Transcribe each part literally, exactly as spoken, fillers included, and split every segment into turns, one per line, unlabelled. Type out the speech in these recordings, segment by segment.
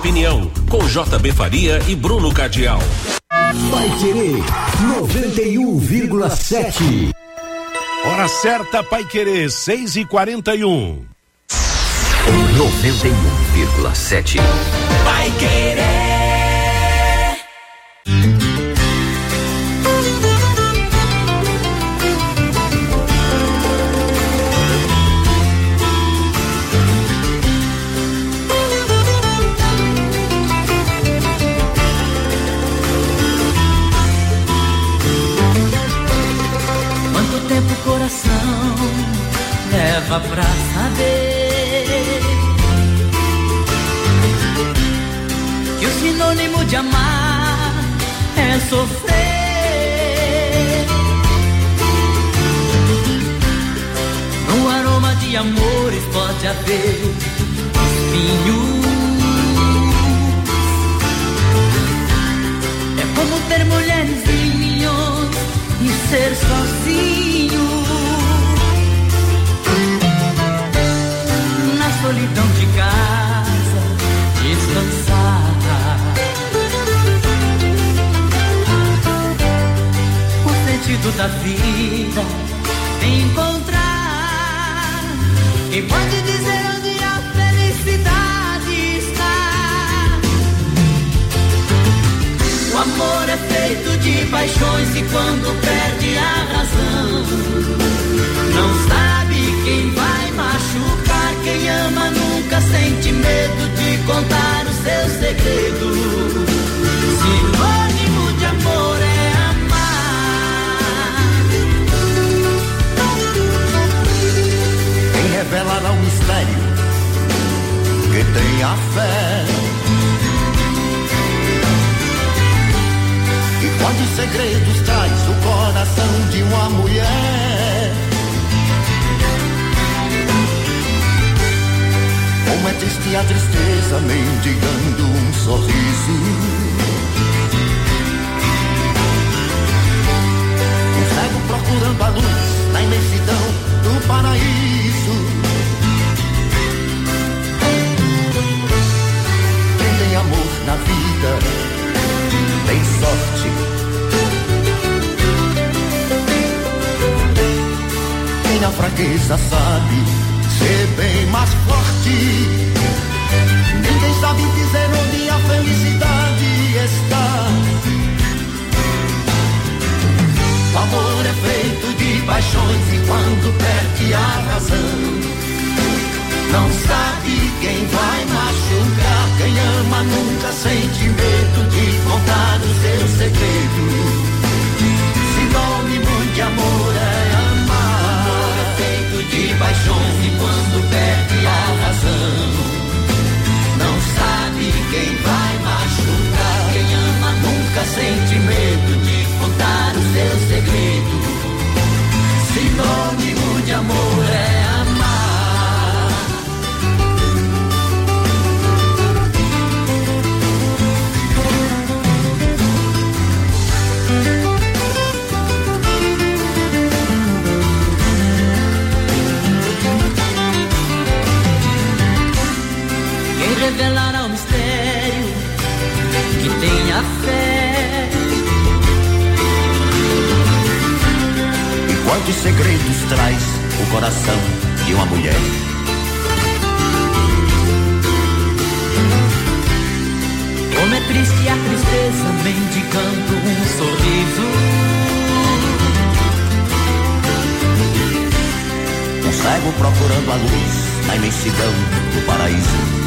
opinião, com J B Faria e Bruno Cardial.
Paiquerê noventa e um vírgula sete.
Hora certa, Paiquerê, seis e quarenta e um.
noventa e um vírgula sete.
Paiquerê.
Leva pra saber que o sinônimo de amar é sofrer. No aroma de amores pode haver espinhos. É como ter mulheres e milhões e ser sozinho. Solidão de casa, descansar. O sentido da vida, encontrar. E pode dizer onde a felicidade está. O amor é feito de paixões e quando perde a razão, não sabe quem vai machucar. Quem ama nunca sente medo de contar o seu segredo. Sinônimo de amor é amar.
Quem revelará o mistério que tem a fé. E quantos segredos traz o coração de uma mulher. Como é triste a tristeza mendigando um sorriso. Um cego procurando a luz na imensidão do paraíso. Quem tem amor na vida tem sorte. Quem na fraqueza sabe ser bem mais forte. Ninguém sabe dizer onde a felicidade está. O amor é feito de paixões e quando perde a razão, não sabe quem vai machucar. Quem ama nunca sente medo de contar o seu segredo. Sinônimo de amor é de paixões e quando perde a razão, não sabe quem vai machucar. Quem ama nunca sente medo de contar o seu segredo. Sinônimo de amor é amar.
Revelará o mistério que tem a fé.
E quantos segredos traz o coração de uma mulher.
Como é triste a tristeza mendigando um sorriso.
Um cego procurando a luz na imensidão do paraíso.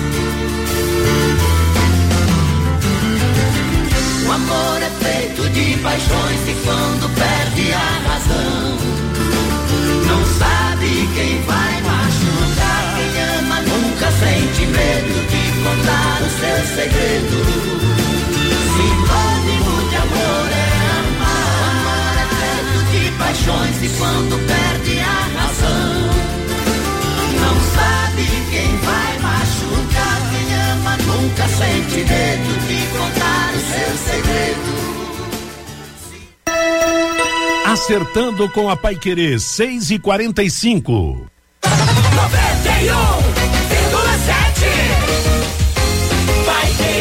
O amor é feito de paixões e quando perde a razão, não sabe quem vai machucar. Quem ama nunca sente medo de contar o seu segredo. Sinônimo de amor é amar. O amor é feito de paixões e quando perde a razão, não sabe quem vai machucar. Quem ama nunca sente medo de contar o seu segredo.
Acertando com a Paiquerê, seis e quarenta e cinco.
noventa e um vírgula sete. Paiquerê.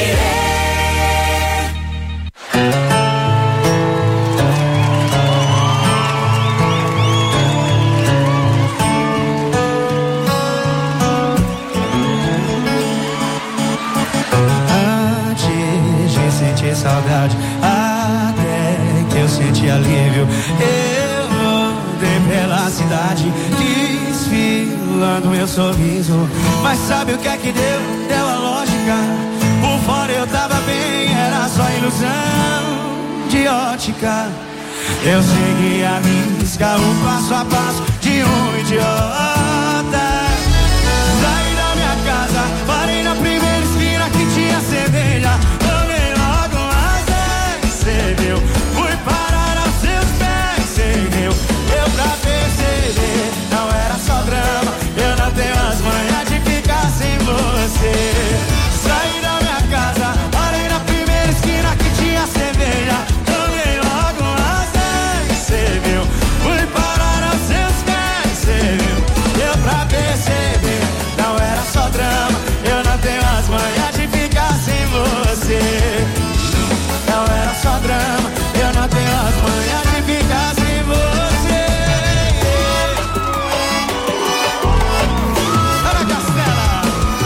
de saudade, até que eu senti alívio. Eu andei pela cidade, desfilando meu sorriso. Mas sabe o que é que deu? Deu a lógica. Por fora eu tava bem, era só ilusão de ótica. Eu segui a risca, um passo a passo de um idiota. Saí da minha casa, parei na primeira esquina que tinha cerveja. Tomei logo umas dez, cê viu? Fui parar aos seus pés, cê viu? Eu pra perceber, não era só drama. Eu não tenho as manhas de ficar sem você. Saí da minha casa, parei na primeira esquina que tinha cerveja. Tomei logo umas dez, cê viu? Fui parar aos seus pés, cê viu? Eu pra perceber, não era só drama. Eu não tenho as manhas de ficar sem você. Não era só drama, eu não tenho as manhas de ficar sem você. Olha a Castela.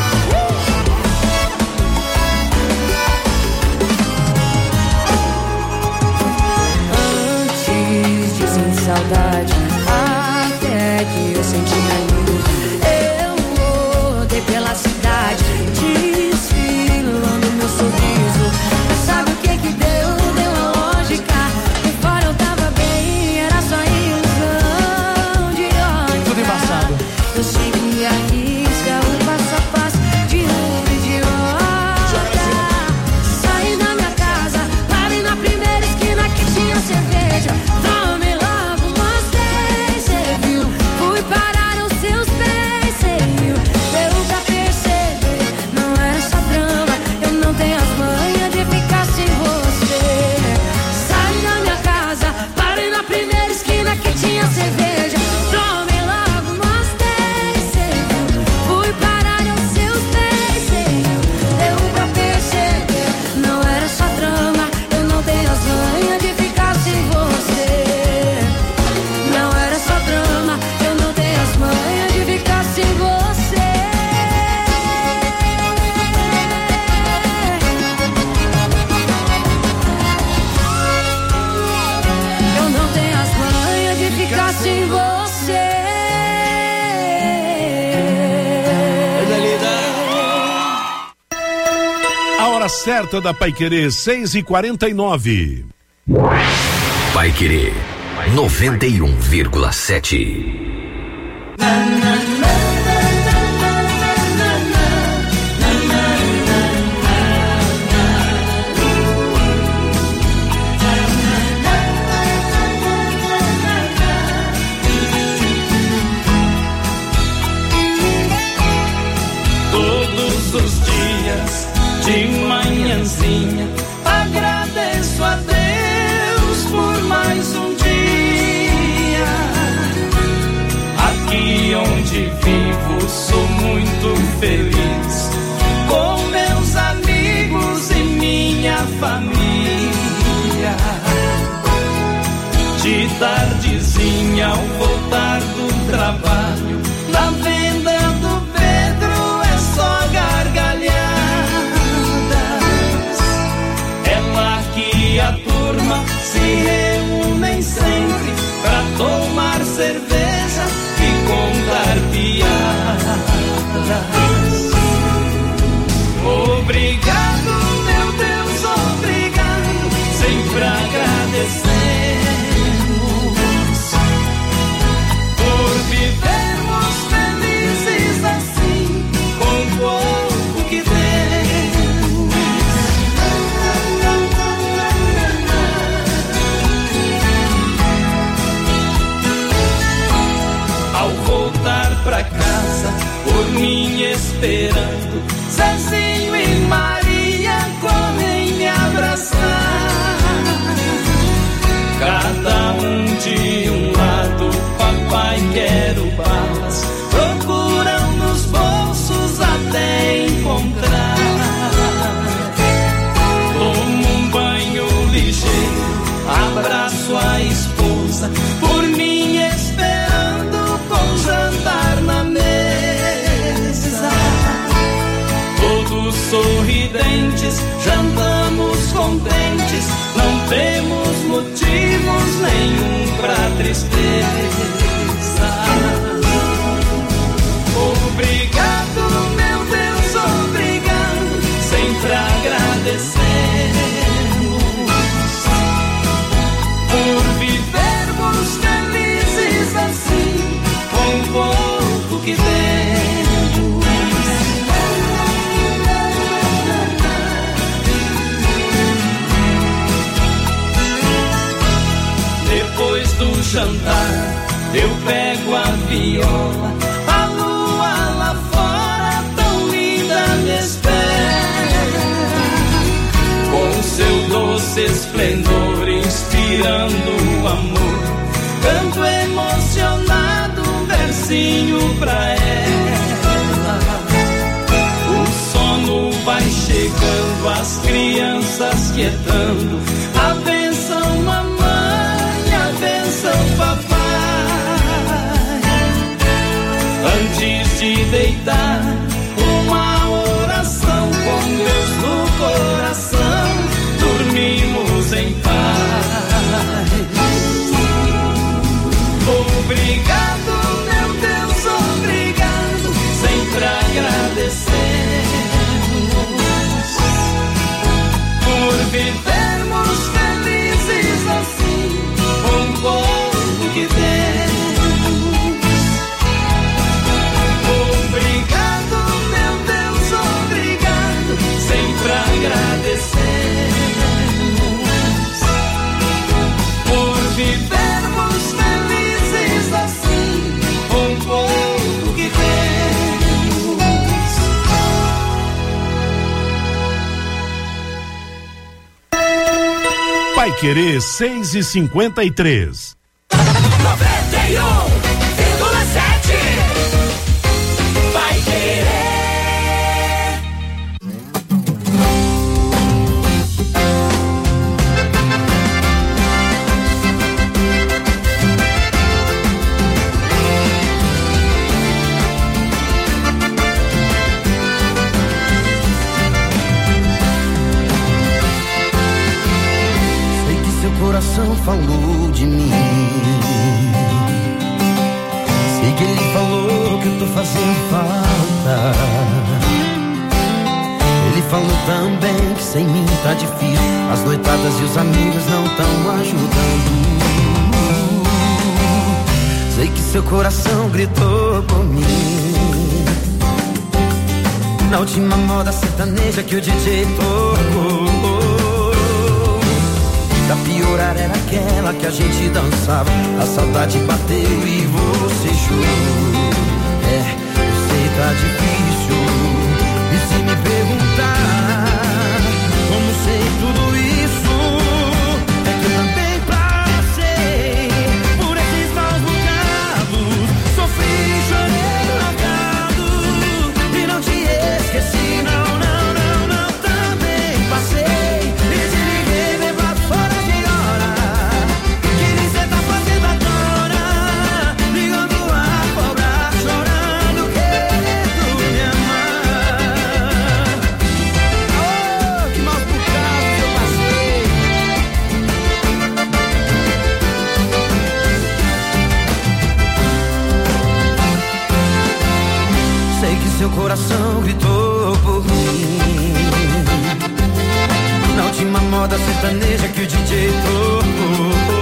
Antes de sentir saudade, até que eu senti alívio. Eu rodei pela cidade, desfilando meu sorriso. Sabe o que que deu? Deu a lógica. Por fora eu tava bem, era só ilusão de ótica.
Tudo embaçado.
Eu segui a risca, um passo a passo de um idiota. Saí da minha casa, parei na primeira esquina que tinha cerveja. Tomei logo umas dez, cê viu? Fui parar aos seus pés, cê viu? Deu pra perceber, não era só drama. Eu não tenho as manhas de ficar sem você. Saí da minha casa, parei na primeira esquina que tinha cerveja. Tomei logo umas dez, cê viu? Fui parar aos seus pés, cê viu? Deu pra perceber, não era só drama. Eu não tenho as manhas de ficar sem você. Não era só drama, eu não tenho as manhas de ficar sem você. Eu não tenho as manhas de ficar sem você.
A hora certa da Paiquerê, seis e quarenta e nove.
Paiquerê noventa e um vírgula sete.
Todos os dias de manhãzinha agradeço a Deus por mais um dia. Aqui onde vivo sou muito feliz com meus amigos e minha família. De tardezinha ao voltar do trabalho, na venda do Pedro é só gargalhadas. É lá que a turma se reúnem sempre pra tomar cerveja e contar piadas. sorridentes, jantamos contentes, não temos motivos nenhum pra tristeza. Obrigado, meu Deus, obrigado, sempre agradecemos por vivermos felizes assim, com o pouco que temos. Depois do jantar, eu pego a viola, a lua lá fora tão linda me espera, com seu doce esplendor inspirando o amor, canto emocionado um versinho pra ela. O sono vai chegando, as crianças quietando, a bênção mamãe, a bênção papai. Antes de deitar, uma oração com Deus no coração, dormimos em paz. Obrigado, meu Deus, obrigado, sempre agradecemos por vivermos felizes assim, com o pouco que temos. Agradecemos por vivermos felizes assim, com o pouco que temos.
Vai Querer seis e cinquenta e três.
noventa e um vírgula sete. Vai Querer.
Coração falou de mim, sei que ele falou que eu tô fazendo falta. Ele falou também que sem mim tá difícil, as noitadas e os amigos não tão ajudando. Sei que seu coração gritou por mim na última moda sertaneja que o D J tocou. Pra piorar era aquela que a gente dançava, a saudade bateu e você chorou. É, eu sei tá difícil, e se me perguntar como sei tudo isso, é que eu também passei por esses maus bocados, sofri, chorei, largado, e não te esqueci, não, não, não, não, também passei. Seu coração gritou por mim na última moda sertaneja que o D J tocou.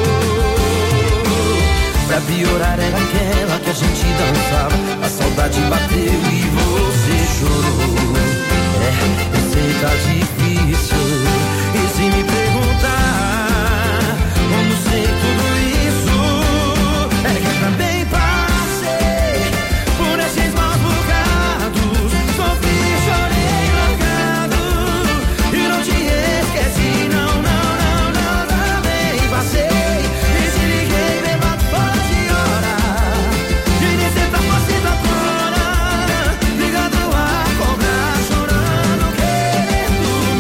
Pra piorar era aquela que a gente dançava, a saudade bateu e você chorou. É, eu sei tá difícil, e se me perguntar como sei tudo isso, é que eu também passei por esses maus bocados, sofri, chorei, largado, e não te esqueci, não, não, não, não, também passei. E se liguei, levado fora de hora, e nem sei tá fazendo agora, ligado a cobrar, chorando, querendo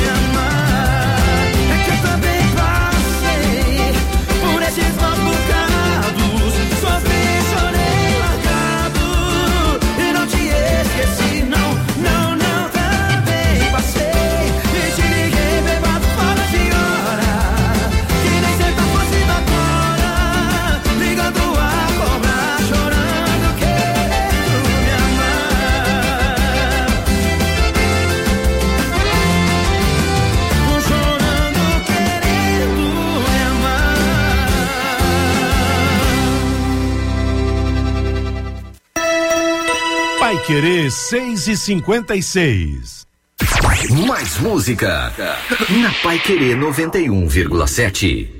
Querer seis e cinquenta e seis.
Mais música na Pai Querer noventa e um vírgula sete.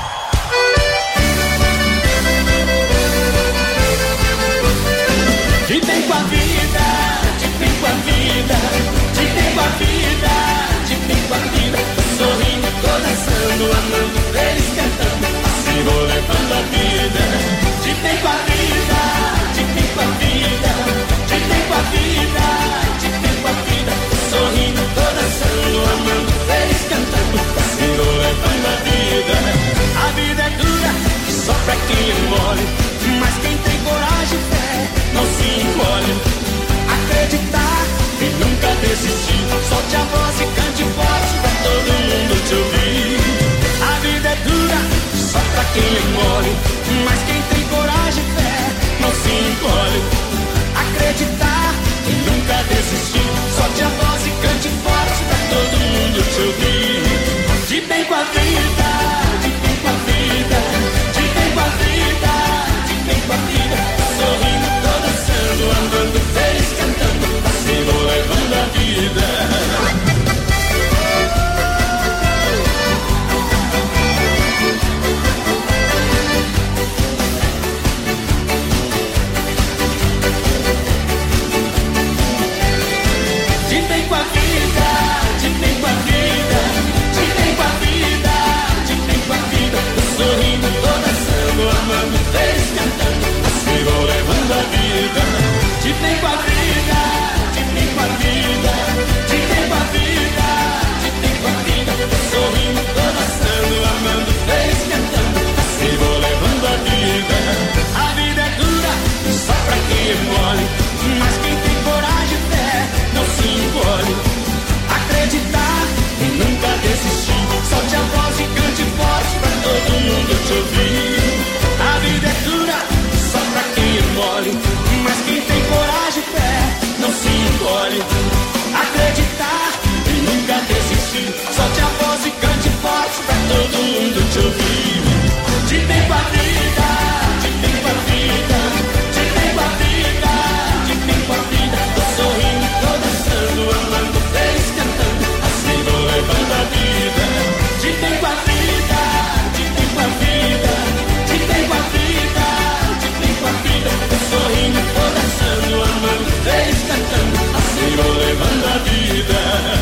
De bem com a vida, de bem com a vida, de bem com a vida, de bem com a vida, sorrindo, tô dançando, amando, feliz cantando, assim vou levando a vida. De bem com a vida, de bem com a vida, de bem com a vida, de bem com a vida, sorrindo, tô dançando, amando, feliz cantando, assim vou levando a vida. A vida é dura, só pra quem é mole, mas quem tem coragem e fé não se encolhe. Acreditar e nunca desistir, solte a voz e cante forte pra todo mundo te ouvir. A vida é dura, só pra quem é mole, mas quem tem coragem e fé não se encolhe. Acreditar e nunca desistir, solte a voz e cante forte pra todo mundo te ouvir. De bem com a vida, de bem com a vida, de bem com a vida, de bem com a vida, sorrindo, tô dançando, andando, feliz, cantando, assim vou levando a vida. De bem com a vida, de bem com a vida, de bem com a vida, de bem com a vida, sorrindo, tô dançando, amando, feliz, cantando, assim vou levando a vida. De bem com a vida, de bem com a vida, de bem com a vida, de bem com a vida, sorrindo, tô dançando, amando, feliz, cantando, assim vou levando a vida. A vida é dura, só pra quem é mole, mas quem tem coragem e fé não se encolhe. Acreditar e nunca desistir, solte a voz e cante forte pra todo mundo te ouvir. A vida é dura, só pra quem é mole, mas quem tem coragem e fé não se encolhe. Acreditar e nunca desistir, solte a voz e cante forte pra todo mundo te ouvir. De bem com a vida, de bem com a vida, de bem com a vida, de bem com a vida, tô sorrindo, tô dançando, amando, feliz, cantando, assim vou levando a vida. De bem com a vida, de bem com a vida, de bem com a vida, de bem com a vida, tô sorrindo, tô dançando, amando, feliz, cantando, assim vou levando a vida.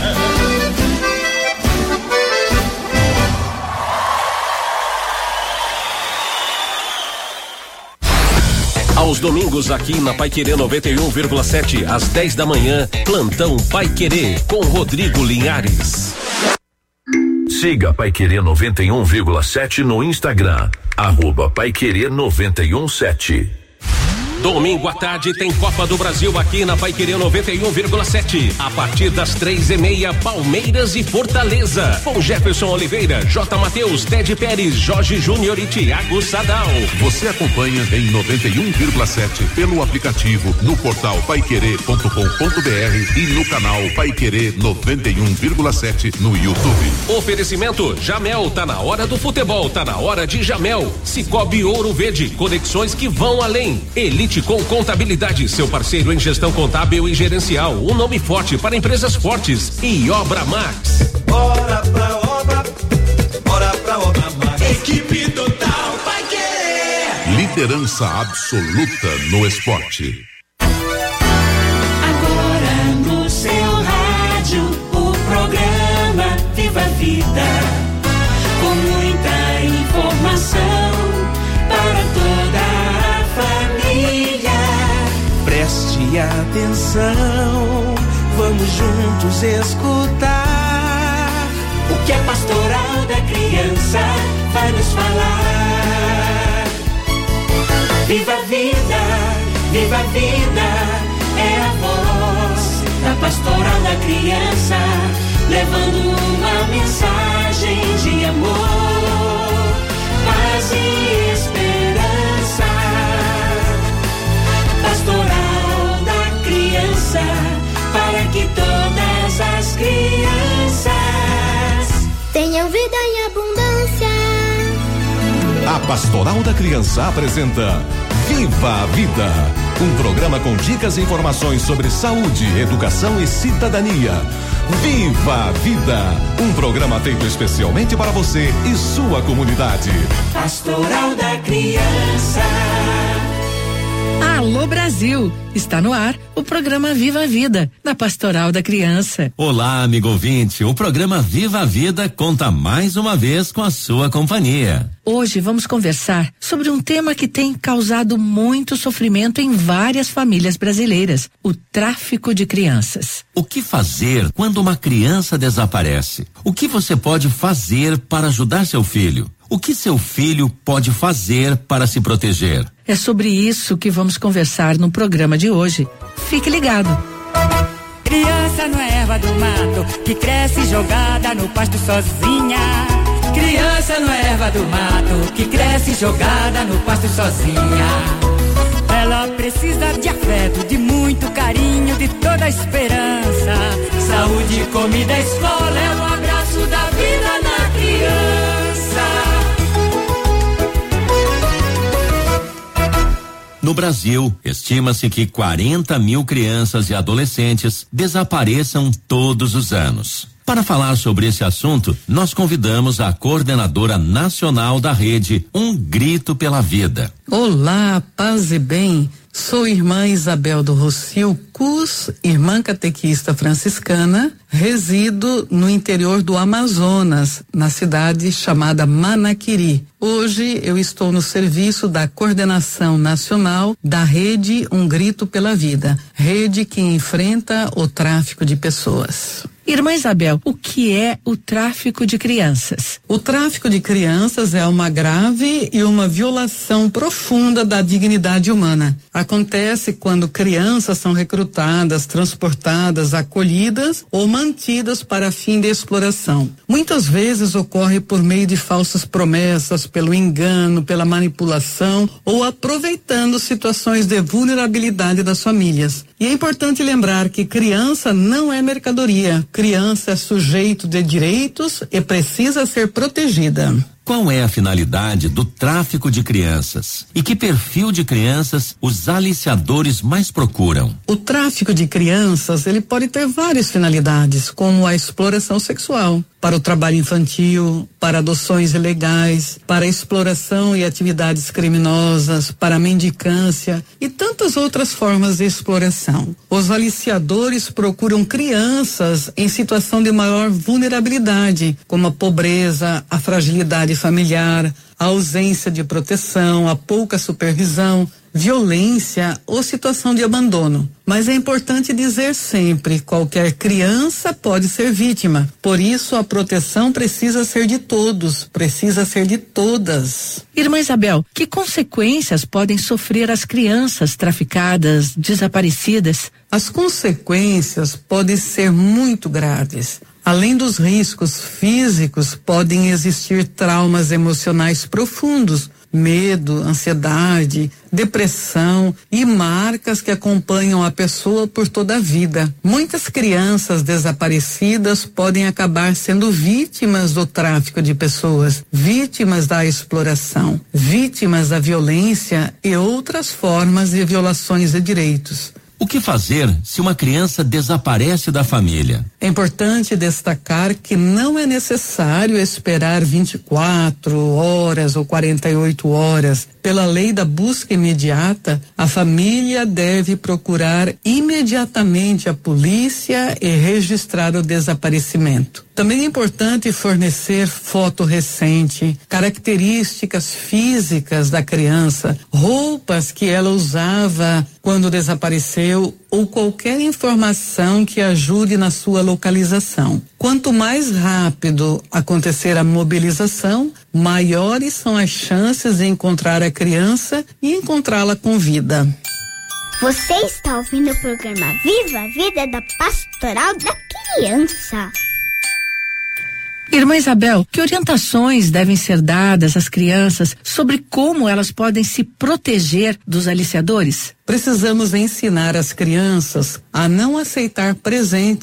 Aos domingos aqui na Pai Querer noventa e um vírgula sete, às dez da manhã, plantão Pai Querer com Rodrigo Linhares.
Siga Pai Querer noventa e um vírgula sete no Instagram, arroba Pai Querer noventa e um sete.
Domingo à tarde tem Copa do Brasil aqui na Pai Querer noventa e um vírgula sete. A partir das três e meia, Palmeiras e Fortaleza. Com Jefferson Oliveira, J. Matheus, Ted Pérez, Jorge Júnior e Thiago Sadal.
Você acompanha em noventa e um vírgula sete pelo aplicativo, no portal paiquerê ponto com ponto br e no canal Pai Querer noventa e um vírgula sete no YouTube.
Oferecimento Jamel, tá na hora do futebol, tá na hora de Jamel. Cicobi Ouro Verde, conexões que vão além. Elite com Contabilidade, seu parceiro em gestão contábil e gerencial, um nome forte para empresas fortes. E Obra Max.
Bora pra obra, bora pra Obra Max. Equipe total vai querer.
Liderança absoluta no esporte.
Agora no seu rádio, o programa Viva a Vida, com muita informação para toda a família.
Preste atenção, vamos juntos escutar
o que a Pastoral da Criança vai nos falar. Viva a vida, viva a vida, é a voz da Pastoral da Criança, levando uma mensagem de amor, paz e esperança. Pastoral da Criança, para que todas as crianças
tenham vida em abundância.
A Pastoral da Criança apresenta Viva a Vida, Um programa com dicas e informações sobre saúde, educação e cidadania. Viva a Vida, um programa feito especialmente para você e sua comunidade.
Pastoral da Criança.
Alô Brasil, está no ar o programa Viva a Vida, da Pastoral da Criança.
Olá, amigo ouvinte, o programa Viva a Vida conta mais uma vez com a sua companhia.
Hoje vamos conversar sobre um tema que tem causado muito sofrimento em várias famílias brasileiras: o tráfico de crianças.
O que fazer quando uma criança desaparece? O que você pode fazer para ajudar seu filho? O que seu filho pode fazer para se proteger?
É sobre isso que vamos conversar no programa de hoje. Fique ligado.
Criança não é erva do mato que cresce jogada no pasto sozinha. Criança não é erva do mato que cresce jogada no pasto sozinha. Ela precisa de afeto, de muito carinho, de toda a esperança. Saúde, comida, escola é o abraço da vida na criança.
No Brasil, estima-se que quarenta mil crianças e adolescentes desapareçam todos os anos. Para falar sobre esse assunto, nós convidamos a coordenadora nacional da rede Um Grito pela Vida.
Olá, paz e bem. Sou irmã Isabel do Rocio Cus, irmã catequista franciscana, resido no interior do Amazonas, na cidade chamada Manaquiri. Hoje eu estou no serviço da coordenação nacional da rede Um Grito pela Vida, rede que enfrenta o tráfico de pessoas.
Irmã Isabel, o que é o tráfico de crianças?
O tráfico de crianças é uma grave e uma violação profunda da dignidade humana. Acontece quando crianças são recrutadas, transportadas, acolhidas ou mantidas para fim de exploração. Muitas vezes ocorre por meio de falsas promessas, pelo engano, pela manipulação ou aproveitando situações de vulnerabilidade das famílias. E é importante lembrar que criança não é mercadoria. Criança é sujeito de direitos e precisa ser protegida.
Qual é a finalidade do tráfico de crianças? E que perfil de crianças os aliciadores mais procuram?
O tráfico de crianças, ele pode ter várias finalidades, como a exploração sexual, para o trabalho infantil, para adoções ilegais, para exploração e atividades criminosas, para a mendicância e tantas outras formas de exploração. Os aliciadores procuram crianças em situação de maior vulnerabilidade, como a pobreza, a fragilidade familiar, a ausência de proteção, a pouca supervisão, violência ou situação de abandono. Mas é importante dizer sempre, qualquer criança pode ser vítima. Por isso a proteção precisa ser de todos, precisa ser de todas.
Irmã Isabel, que consequências podem sofrer as crianças traficadas, desaparecidas?
As consequências podem ser muito graves. Além dos riscos físicos, podem existir traumas emocionais profundos, medo, ansiedade, depressão e marcas que acompanham a pessoa por toda a vida. Muitas crianças desaparecidas podem acabar sendo vítimas do tráfico de pessoas, vítimas da exploração, vítimas da violência e outras formas de violações de direitos.
O que fazer se uma criança desaparece da família?
É importante destacar que não é necessário esperar vinte e quatro horas ou quarenta e oito horas. Pela lei da busca imediata, a família deve procurar imediatamente a polícia e registrar o desaparecimento. Também é importante fornecer foto recente, características físicas da criança, roupas que ela usava quando desapareceu ou qualquer informação que ajude na sua localização. Quanto mais rápido acontecer a mobilização, maiores são as chances de encontrar a criança e encontrá-la com vida.
Você está ouvindo o programa Viva a Vida da Pastoral da Criança.
Irmã Isabel, que orientações devem ser dadas às crianças sobre como elas podem se proteger dos aliciadores?
Precisamos ensinar as crianças a não aceitar presentes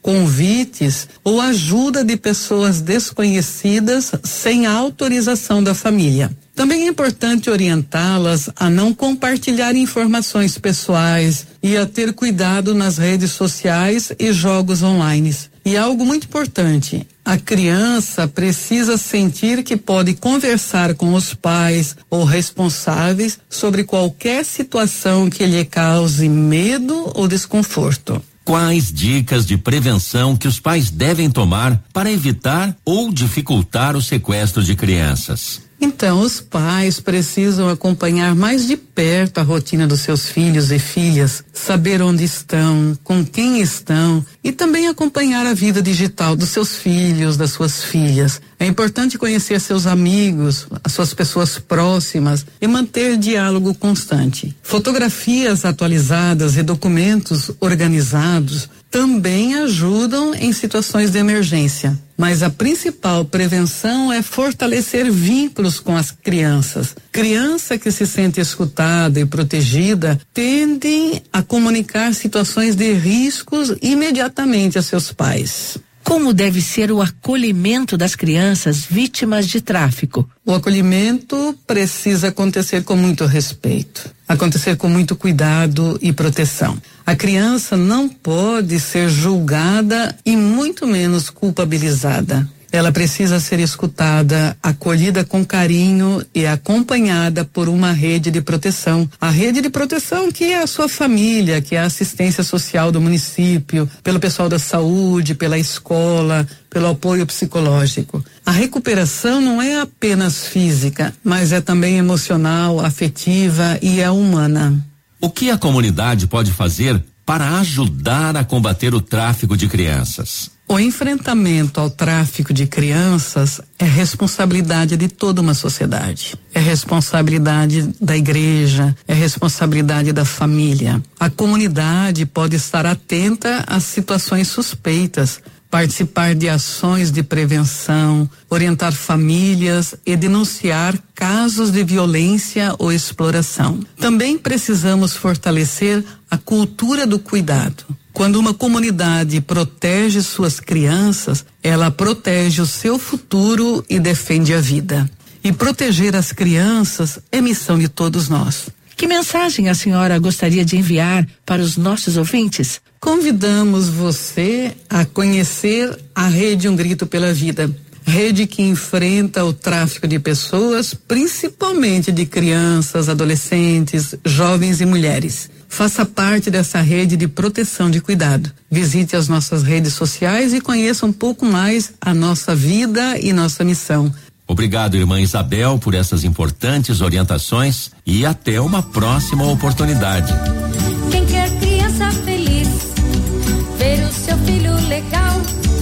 convites ou ajuda de pessoas desconhecidas sem autorização da família. Também é importante orientá-las a não compartilhar informações pessoais e a ter cuidado nas redes sociais e jogos online. E algo muito importante, a criança precisa sentir que pode conversar com os pais ou responsáveis sobre qualquer situação que lhe cause medo ou desconforto.
Quais dicas de prevenção que os pais devem tomar para evitar ou dificultar o sequestro de crianças?
Então, os pais precisam acompanhar mais de perto a rotina dos seus filhos e filhas, saber onde estão, com quem estão e também acompanhar a vida digital dos seus filhos, das suas filhas. É importante conhecer seus amigos, as suas pessoas próximas e manter diálogo constante. Fotografias atualizadas e documentos organizados também ajudam em situações de emergência. Mas a principal prevenção é fortalecer vínculos com as crianças. Criança que se sente escutada e protegida tendem a comunicar situações de riscos imediatamente a seus pais.
Como deve ser o acolhimento das crianças vítimas de tráfico?
O acolhimento precisa acontecer com muito respeito, acontecer com muito cuidado e proteção. A criança não pode ser julgada e muito menos culpabilizada. Ela precisa ser escutada, acolhida com carinho e acompanhada por uma rede de proteção. A rede de proteção que é a sua família, que é a assistência social do município, pelo pessoal da saúde, pela escola, pelo apoio psicológico. A recuperação não é apenas física, mas é também emocional, afetiva e é humana.
O que a comunidade pode fazer para ajudar a combater o tráfico de crianças?
O enfrentamento ao tráfico de crianças é responsabilidade de toda uma sociedade. É responsabilidade da igreja, é responsabilidade da família. A comunidade pode estar atenta às situações suspeitas, participar de ações de prevenção, orientar famílias e denunciar casos de violência ou exploração. Também precisamos fortalecer a cultura do cuidado. Quando uma comunidade protege suas crianças, ela protege o seu futuro e defende a vida. E proteger as crianças é missão de todos nós.
Que mensagem a senhora gostaria de enviar para os nossos ouvintes?
Convidamos você a conhecer a Rede Um Grito pela Vida. Rede que enfrenta o tráfico de pessoas, principalmente de crianças, adolescentes, jovens e mulheres. Faça parte dessa rede de proteção de cuidado. Visite as nossas redes sociais e conheça um pouco mais a nossa vida e nossa missão.
Obrigado, irmã Isabel, por essas importantes orientações e até uma próxima oportunidade.
Quem quer criança feliz, ver o seu filho legal,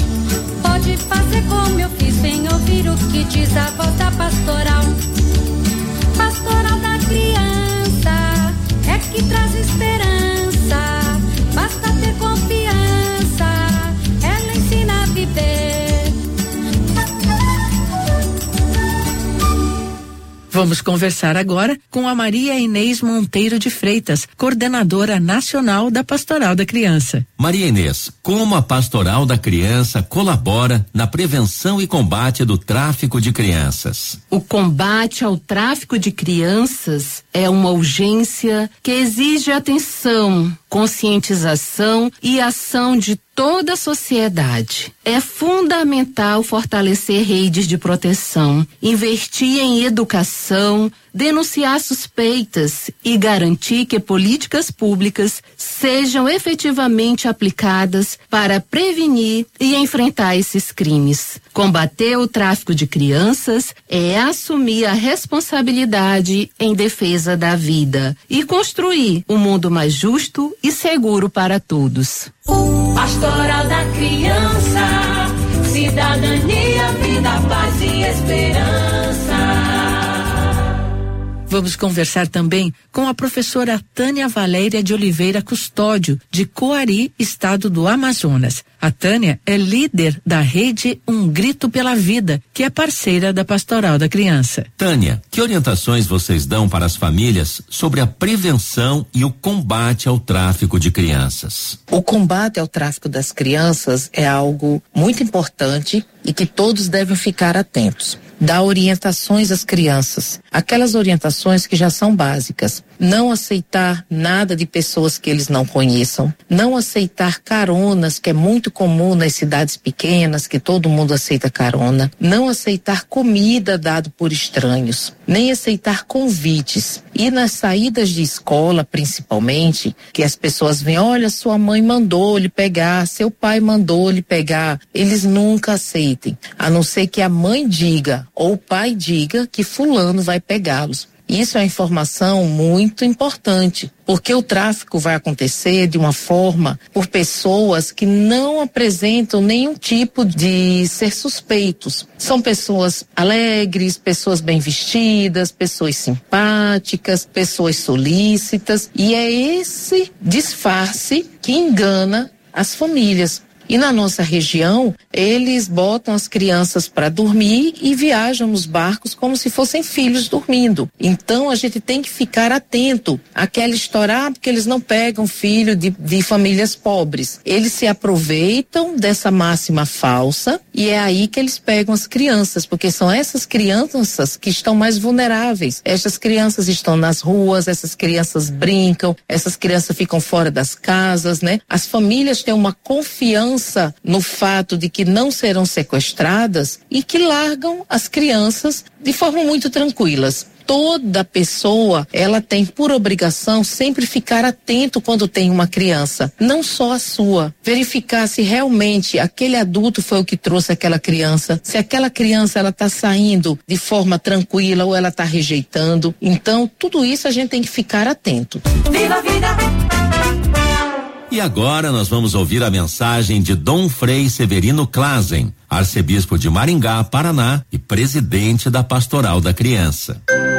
pode fazer como eu fiz, vem ouvir o que diz a voz da pastoral. Pastoral da criança, é que traz esperança, basta ter confiança, ela ensina a viver.
Vamos conversar agora com a Maria Inês Monteiro de Freitas, coordenadora nacional da Pastoral da Criança.
Maria Inês, como a Pastoral da Criança colabora na prevenção e combate do tráfico de crianças?
O combate ao tráfico de crianças é uma urgência que exige atenção, conscientização e ação de toda a sociedade. É fundamental fortalecer redes de proteção, investir em educação, denunciar suspeitas e garantir que políticas públicas sejam efetivamente aplicadas para prevenir e enfrentar esses crimes. Combater o tráfico de crianças é assumir a responsabilidade em defesa da vida e construir um mundo mais justo e seguro para todos.
Pastoral da Criança, cidadania, vida, paz e esperança.
Vamos conversar também com a professora Tânia Valéria de Oliveira Custódio, de Coari, estado do Amazonas. A Tânia é líder da rede Um Grito pela Vida, que é parceira da Pastoral da Criança.
Tânia, que orientações vocês dão para as famílias sobre a prevenção e o combate ao tráfico de crianças?
O combate ao tráfico das crianças é algo muito importante e que todos devem ficar atentos. Dar orientações às crianças, aquelas orientações que já são básicas. Não aceitar nada de pessoas que eles não conheçam. Não aceitar caronas, que é muito comum nas cidades pequenas, que todo mundo aceita carona. Não aceitar comida dada por estranhos. Nem aceitar convites. E nas saídas de escola, principalmente, que as pessoas veem, olha, sua mãe mandou lhe pegar, seu pai mandou lhe pegar. Eles nunca aceitem, a não ser que a mãe diga ou o pai diga que fulano vai pegá-los. Isso é uma informação muito importante, porque o tráfico vai acontecer de uma forma por pessoas que não apresentam nenhum tipo de ser suspeitos. São pessoas alegres, pessoas bem vestidas, pessoas simpáticas, pessoas solícitas, e é esse disfarce que engana as famílias. E na nossa região, eles botam as crianças para dormir e viajam nos barcos como se fossem filhos dormindo. Então a gente tem que ficar atento àquela história, ah, porque eles não pegam filho de, de famílias pobres. Eles se aproveitam dessa máxima falsa e é aí que eles pegam as crianças, porque são essas crianças que estão mais vulneráveis. Essas crianças estão nas ruas, essas crianças brincam, essas crianças ficam fora das casas, né? As famílias têm uma confiança no fato de que não serão sequestradas e que largam as crianças de forma muito tranquilas. Toda pessoa, ela tem por obrigação sempre ficar atento quando tem uma criança, não só a sua. Verificar se realmente aquele adulto foi o que trouxe aquela criança, se aquela criança ela está saindo de forma tranquila ou ela está rejeitando. Então, tudo isso a gente tem que ficar atento.
Viva a vida!
E agora nós vamos ouvir a mensagem de Dom Frei Severino Klazen, arcebispo de Maringá, Paraná e presidente da Pastoral da Criança.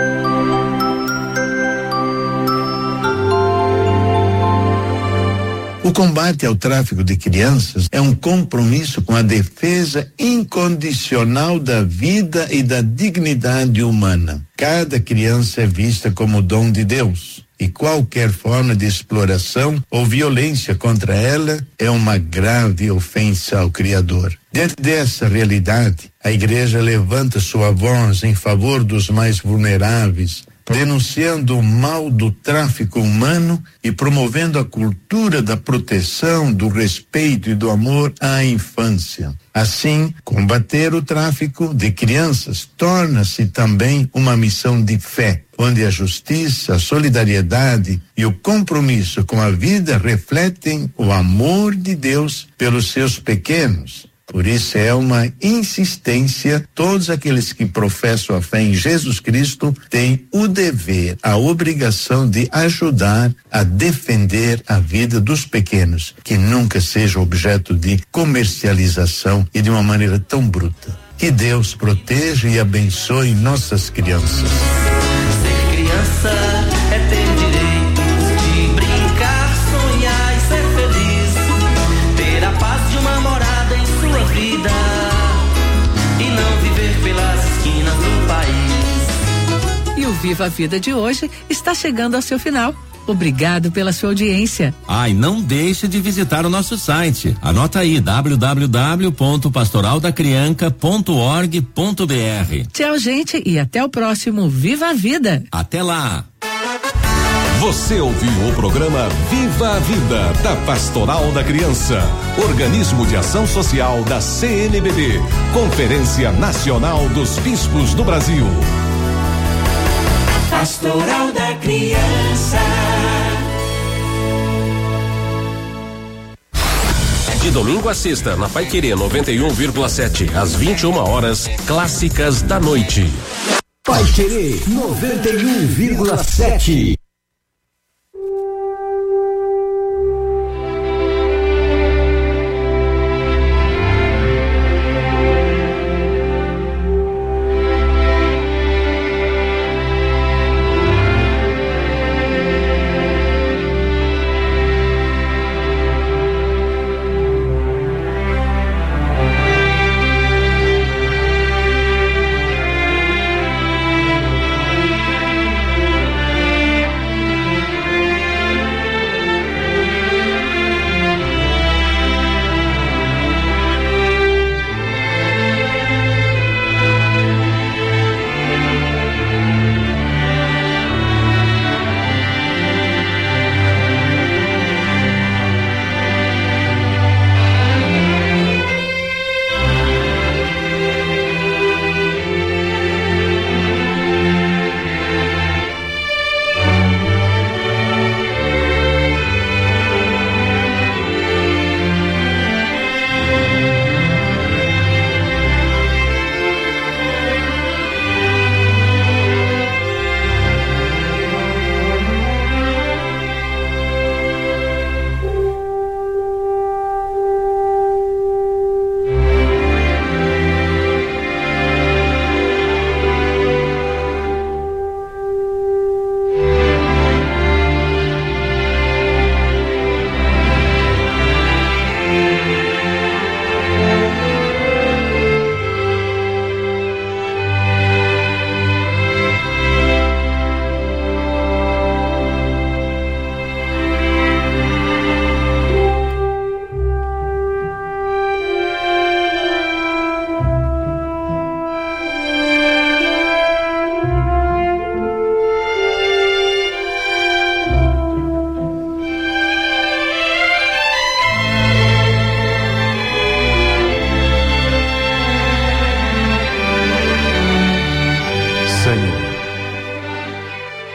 O combate ao tráfico de crianças é um compromisso com a defesa incondicional da vida e da dignidade humana. Cada criança é vista como dom de Deus. E qualquer forma de exploração ou violência contra ela é uma grave ofensa ao Criador. Diante dessa realidade, a Igreja levanta sua voz em favor dos mais vulneráveis, denunciando o mal do tráfico humano e promovendo a cultura da proteção, do respeito e do amor à infância. Assim, combater o tráfico de crianças torna-se também uma missão de fé, onde a justiça, a solidariedade e o compromisso com a vida refletem o amor de Deus pelos seus pequenos. Por isso é uma insistência, todos aqueles que professam a fé em Jesus Cristo têm o dever, a obrigação de ajudar a defender a vida dos pequenos, que nunca seja objeto de comercialização e de uma maneira tão bruta. Que Deus proteja e abençoe nossas crianças.
Ser criança é ter direito de brincar, sonhar e ser feliz, ter a paz de uma morada em sua vida e não viver pelas esquinas do país.
E o Viva a Vida de hoje está chegando ao seu final. Obrigado pela sua audiência.
Ah, e não deixe de visitar o nosso site. Anota aí, w w w ponto pastoral da criança ponto org ponto b r.
Tchau, gente, e até o próximo Viva a Vida.
Até lá.
Você ouviu o programa Viva a Vida, da Pastoral da Criança, organismo de ação social da C N B B, Conferência Nacional dos Bispos do Brasil.
Pastoral da Criança.
De domingo a sexta, na Paiquerê noventa e um vírgula sete, às vinte e uma horas, clássicas da noite.
Paiquerê noventa e um vírgula sete.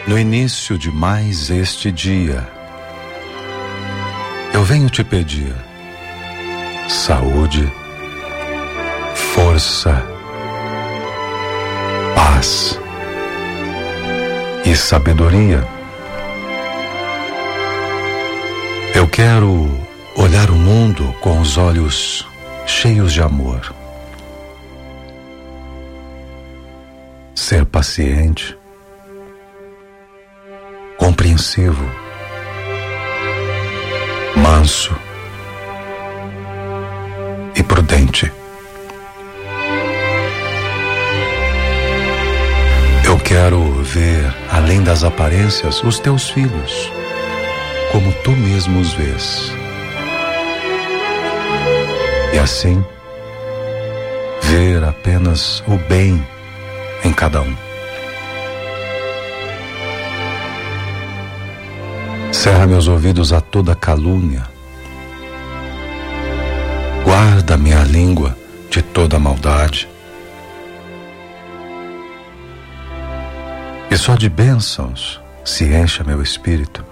no início de mais este dia, eu venho te pedir saúde, força, paz e sabedoria. Eu quero olhar o mundo com os olhos cheios de amor, ser paciente, compreensivo, manso e prudente. Eu quero ver, além das aparências, os teus filhos, como tu mesmo os vês. E assim, ver apenas o bem em cada um. Cerra meus ouvidos a toda calúnia. Guarda minha língua de toda maldade. E só de bênçãos se encha meu espírito.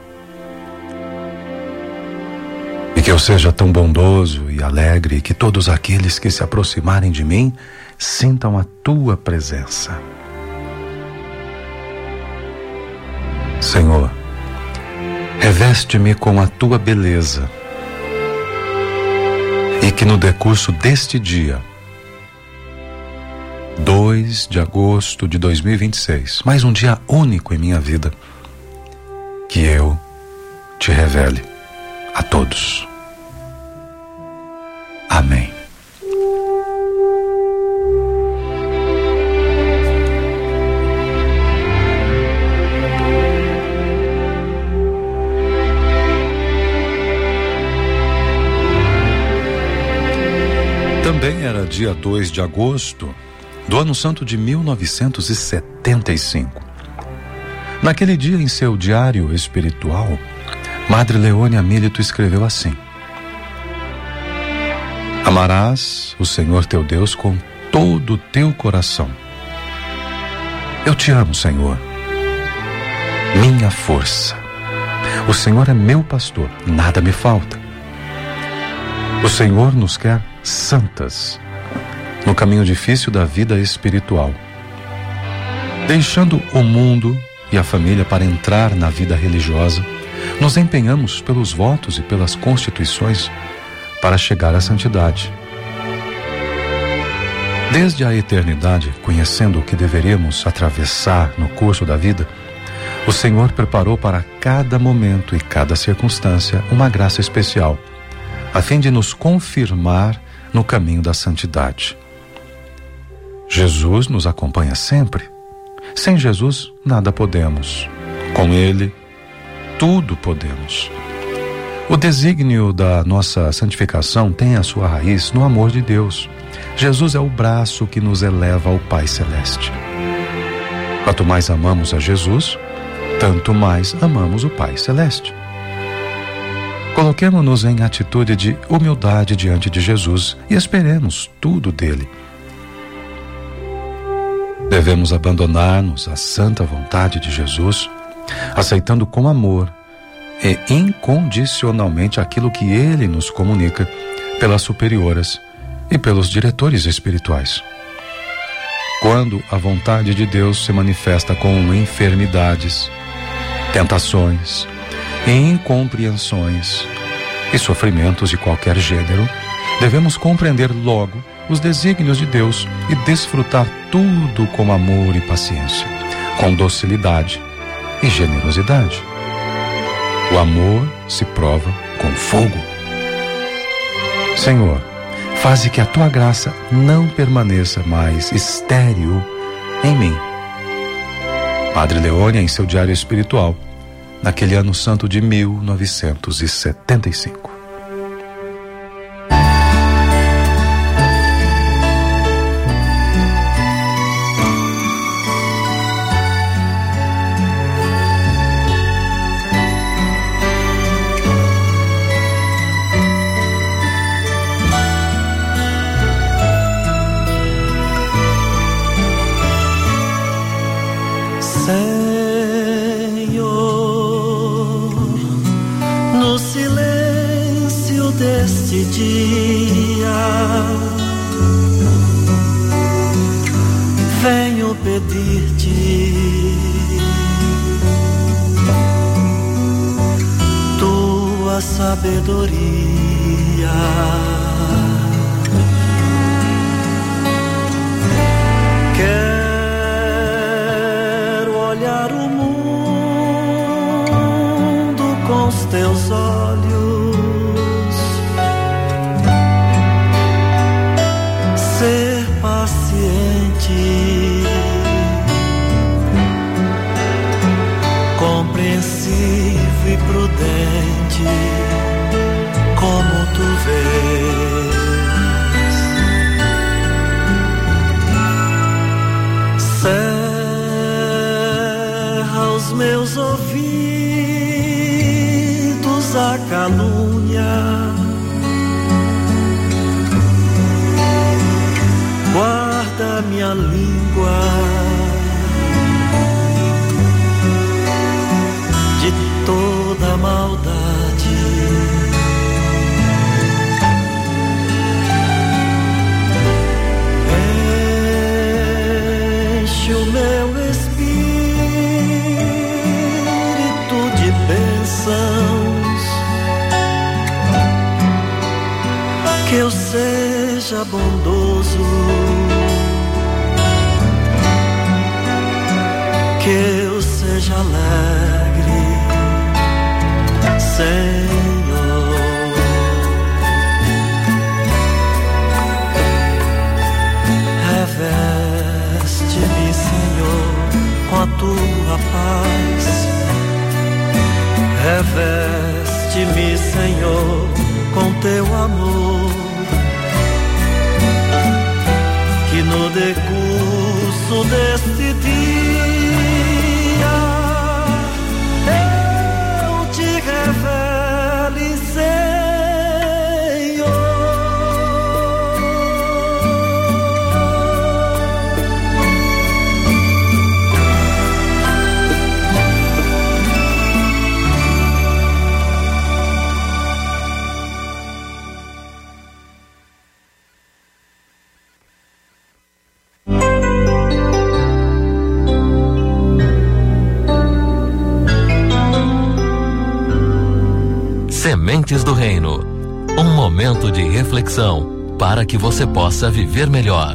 E que eu seja tão bondoso e alegre, e que todos aqueles que se aproximarem de mim sintam a tua presença. Senhor, reveste-me com a tua beleza, e que no decurso deste dia, dois de agosto de dois mil e vinte e seis, mais um dia único em minha vida, que eu te revele a todos. Amém. Também era dia dois de agosto do ano santo de mil novecentos e setenta e cinco. Naquele dia, em seu diário espiritual, Madre Leônia Milito escreveu assim: amarás o Senhor teu Deus com todo o teu coração. Eu te amo, Senhor, minha força. O Senhor é meu pastor, nada me falta. O Senhor nos quer santas no caminho difícil da vida espiritual, deixando o mundo e a família para entrar na vida religiosa. Nos empenhamos pelos votos e pelas constituições para chegar à santidade. Desde a eternidade, conhecendo o que deveríamos atravessar no curso da vida, o Senhor preparou para cada momento e cada circunstância uma graça especial, a fim de nos confirmar no caminho da santidade. Jesus nos acompanha sempre. Sem Jesus, nada podemos. Com Ele, tudo podemos. O desígnio da nossa santificação tem a sua raiz no amor de Deus. Jesus é o braço que nos eleva ao Pai Celeste. Quanto mais amamos a Jesus, tanto mais amamos o Pai Celeste. Coloquemo-nos em atitude de humildade diante de Jesus e esperemos tudo dele. Devemos abandonar-nos à santa vontade de Jesus, aceitando com amor e incondicionalmente aquilo que ele nos comunica pelas superioras e pelos diretores espirituais. Quando a vontade de Deus se manifesta com enfermidades, tentações, incompreensões e sofrimentos de qualquer gênero, devemos compreender logo os desígnios de Deus e desfrutar tudo com amor e paciência, com docilidade e generosidade. O amor se prova com fogo. Senhor, faze que a tua graça não permaneça mais estéril em mim. Madre Leônia, em seu diário espiritual, naquele ano santo de mil novecentos e setenta e cinco.
de dia, venho pedir-te tua sabedoria. Quero olhar o mundo com os teus olhos, ser paciente, compreensivo e prudente, como tu vês. Cerra os meus ouvidos à calúnia, guarda minha língua de toda maldade. Enche o meu espírito de bênçãos, que eu seja bondoso, que eu seja alegre, Senhor. Reveste-me, Senhor, com a tua paz. Reveste-me, Senhor, com teu amor, que no decurso deste dia eu te revele, Senhor.
Sementes do Reino, um momento de reflexão para que você possa viver melhor.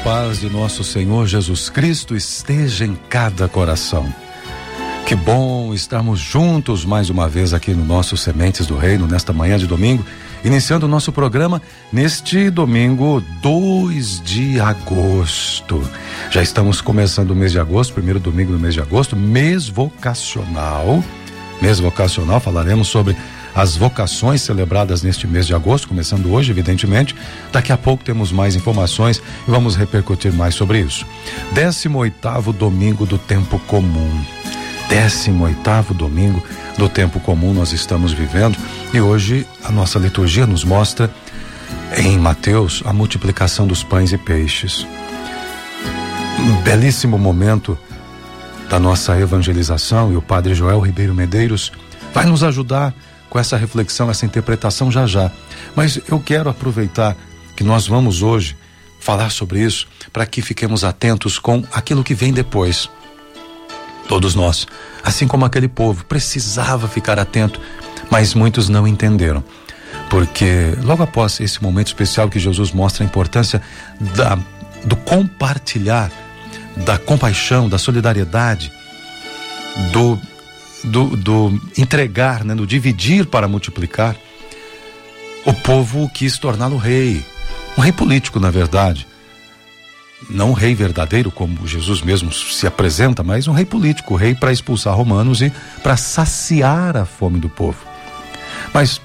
paz de nosso Senhor Jesus Cristo esteja em cada coração. Que bom estarmos juntos mais uma vez aqui no nosso Sementes do Reino, nesta manhã de domingo, iniciando o nosso programa neste domingo dois de agosto. Já estamos começando o mês de agosto, primeiro domingo do mês de agosto, mês vocacional. Mês vocacional, falaremos sobre as vocações celebradas neste mês de agosto, começando hoje, evidentemente. Daqui a pouco temos mais informações e vamos repercutir mais sobre isso. décimo oitavo domingo do tempo comum. décimo oitavo domingo do tempo comum nós estamos vivendo, e hoje a nossa liturgia nos mostra em Mateus a multiplicação dos pães e peixes. Um belíssimo momento da nossa evangelização, e o padre Joel Ribeiro Medeiros vai nos ajudar com essa reflexão, essa interpretação já já. Mas eu quero aproveitar que nós vamos hoje falar sobre isso para que fiquemos atentos com aquilo que vem depois. Todos nós, assim como aquele povo, precisava ficar atento, mas muitos não entenderam. Porque logo após esse momento especial que Jesus mostra a importância da, do compartilhar, da compaixão, da solidariedade, do Do, do entregar, né, do dividir para multiplicar, o povo quis torná-lo rei, um rei político, na verdade, não um rei verdadeiro como Jesus mesmo se apresenta, mas um rei político, rei para expulsar romanos e para saciar a fome do povo. Mas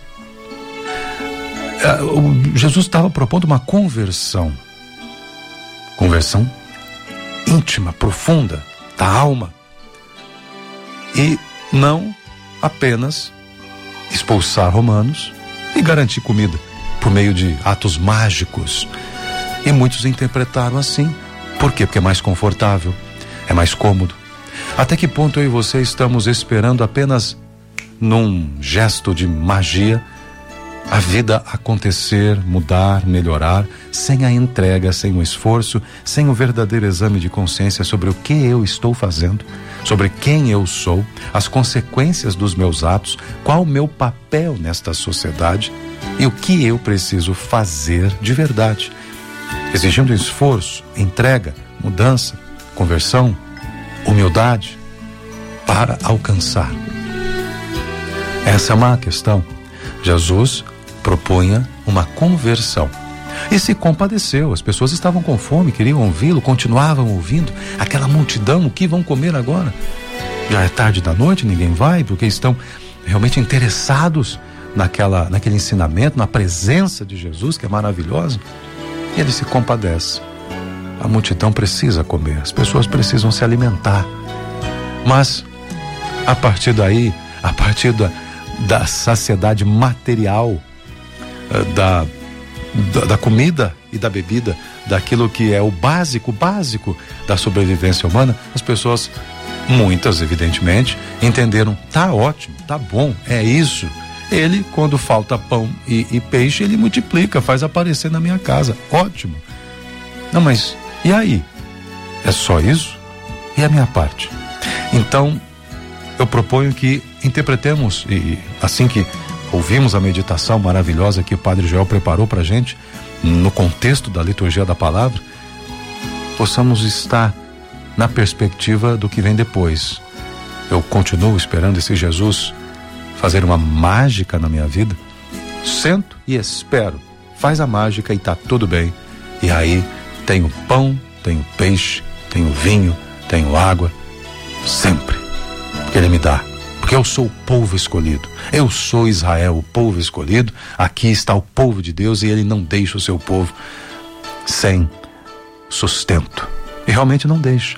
uh, o Jesus estava propondo uma conversão, conversão íntima, profunda da alma, e não apenas expulsar romanos e garantir comida por meio de atos mágicos. E muitos interpretaram assim. Por quê? Porque é mais confortável, é mais cômodo. Até que ponto eu e você estamos esperando apenas num gesto de magia a vida acontecer, mudar, melhorar, sem a entrega, sem o esforço, sem o verdadeiro exame de consciência sobre o que eu estou fazendo, sobre quem eu sou, as consequências dos meus atos, qual o meu papel nesta sociedade e o que eu preciso fazer de verdade, exigindo esforço, entrega, mudança, conversão, humildade para alcançar. Essa é uma questão. Jesus propunha uma conversão e se compadeceu. As pessoas estavam com fome, queriam ouvi-lo, continuavam ouvindo. Aquela multidão, o que vão comer agora? Já é tarde da noite, ninguém vai, porque estão realmente interessados naquela, naquele ensinamento, na presença de Jesus, que é maravilhosa. E ele se compadece. A multidão precisa comer, as pessoas precisam se alimentar. Mas a partir daí, a partir da, da saciedade material, Da, da, da comida e da bebida, daquilo que é o básico, básico da sobrevivência humana, as pessoas, muitas evidentemente, entenderam, tá ótimo, tá bom, é isso. Ele, quando falta pão e, e peixe, ele multiplica, faz aparecer na minha casa, ótimo. Não, mas e aí? É só isso? E a minha parte? Então, eu proponho que interpretemos, e assim que ouvimos a meditação maravilhosa que o Padre Joel preparou para a gente, no contexto da liturgia da palavra, possamos estar na perspectiva do que vem depois. Eu continuo esperando esse Jesus fazer uma mágica na minha vida. Sento e espero. Faz a mágica e tá tudo bem. E aí tenho pão, tenho peixe, tenho vinho, tenho água, sempre. Porque Ele me dá. Porque eu sou o povo escolhido, eu sou Israel, o povo escolhido. Aqui está o povo de Deus e Ele não deixa o seu povo sem sustento, e realmente não deixa,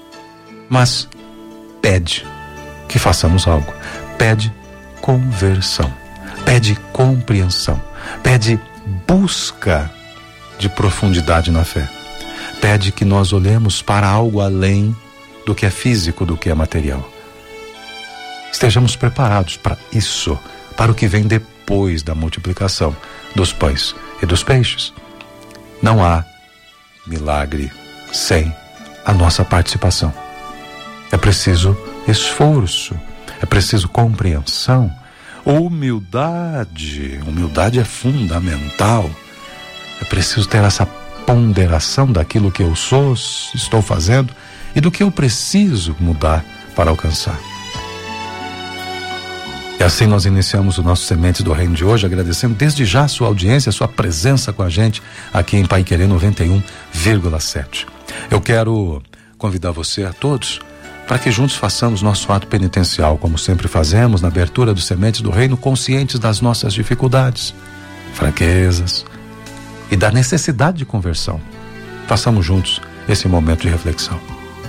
mas pede que façamos algo, pede conversão, pede compreensão, pede busca de profundidade na fé, pede que nós olhemos para algo além do que é físico, do que é material. Estejamos preparados para isso, para o que vem depois da multiplicação dos pães e dos peixes. Não há milagre sem a nossa participação. É preciso esforço, é preciso compreensão, humildade. Humildade é fundamental. É preciso ter essa ponderação daquilo que eu sou, estou fazendo e do que eu preciso mudar para alcançar. E assim nós iniciamos o nosso Sementes do Reino de hoje, agradecendo desde já a sua audiência, a sua presença com a gente aqui em Paiquerê noventa e um vírgula sete. Eu quero convidar você a todos para que juntos façamos nosso ato penitencial, como sempre fazemos na abertura do Sementes do Reino, conscientes das nossas dificuldades, fraquezas e da necessidade de conversão. Façamos juntos esse momento de reflexão.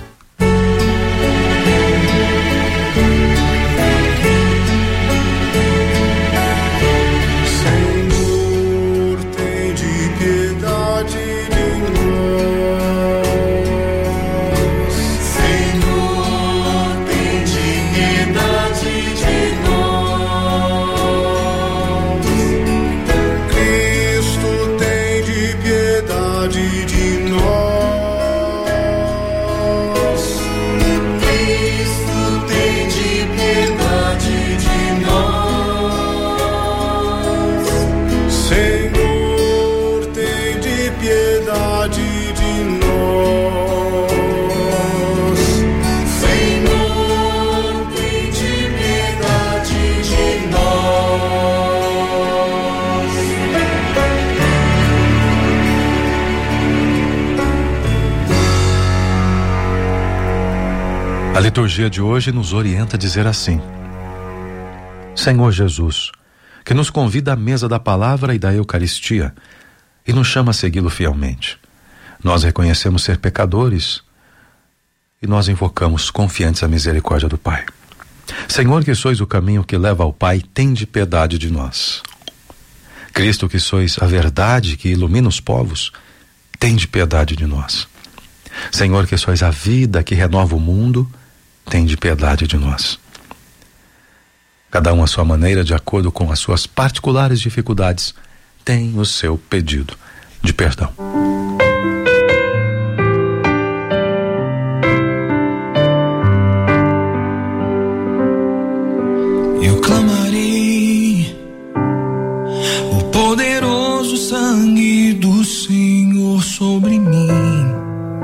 A liturgia de hoje nos orienta a dizer assim: Senhor Jesus, que nos convida à mesa da palavra e da Eucaristia e nos chama a segui-lo fielmente. Nós reconhecemos ser pecadores e nós invocamos confiantes a misericórdia do Pai. Senhor, que sois o caminho que leva ao Pai, tende piedade de nós. Cristo, que sois a verdade que ilumina os povos, tende piedade de nós. Senhor, que sois a vida que renova o mundo, tende piedade de nós. Cada um à sua maneira, de acordo com as suas particulares dificuldades, tem o seu pedido de perdão.
Eu clamarei o poderoso sangue do Senhor sobre mim,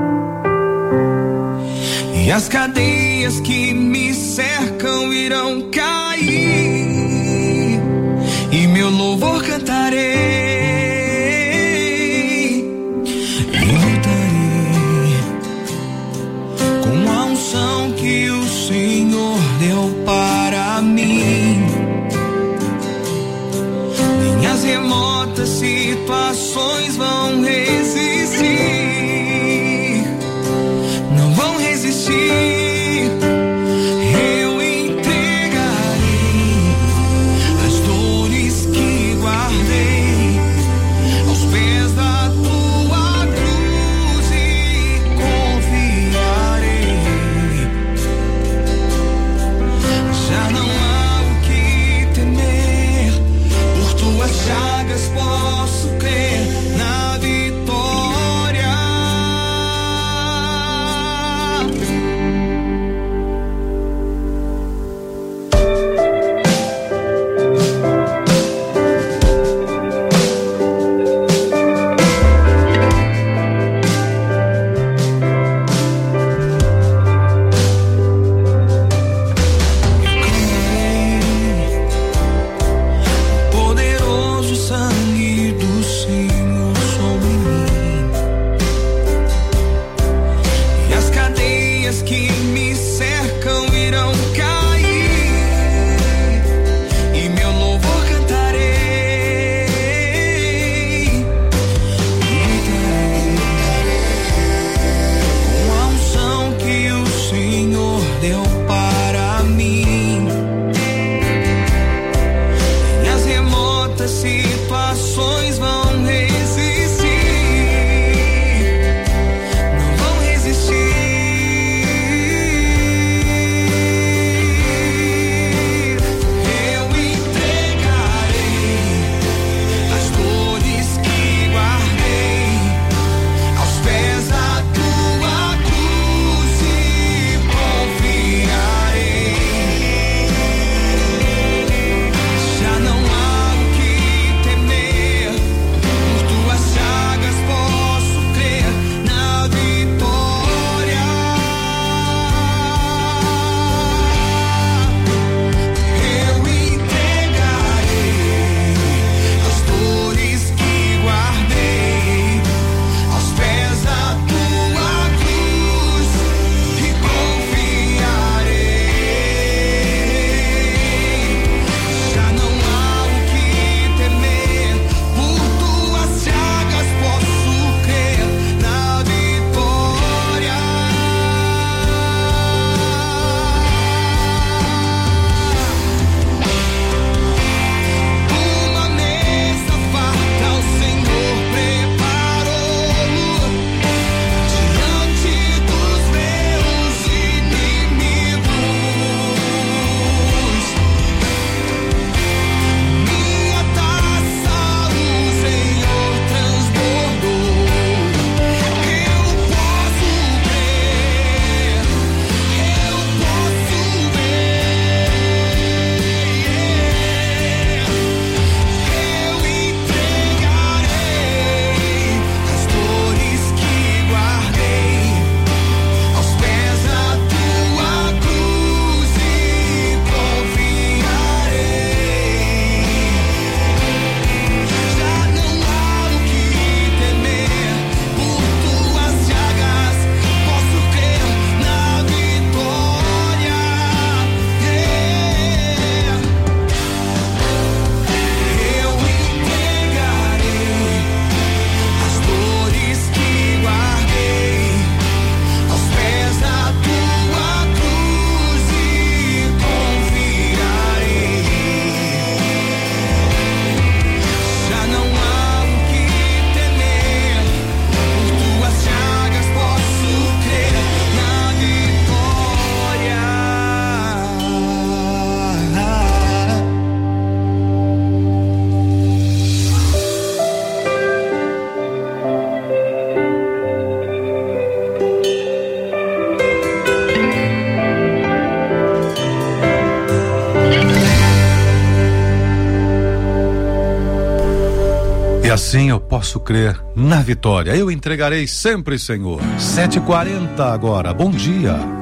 e as cadeias que me cercam irão cair, e meu louvor cantarei, e lutarei com a unção que o Senhor deu para mim. Nem as remotas situações vão resistir, não vão resistir. Eu entregarei as dores que guardei aos pés da tua cruz e confiarei. Já não há o que temer, por tuas chagas posso crer na vitória. Poderoso sangue do Senhor sobre mim, e as cadeias que me cercam irão cair, e meu louvor cantarei, lutarei com a unção que o Senhor deu para mim. E as remotas situações vão resistir, não vão resistir. Eu entregarei as dores que guardei aos pés da tua cruz e confiarei. Já não há o que temer,
E assim eu posso crer na vitória. Eu entregarei sempre, Senhor. sete e quarenta agora. Bom dia.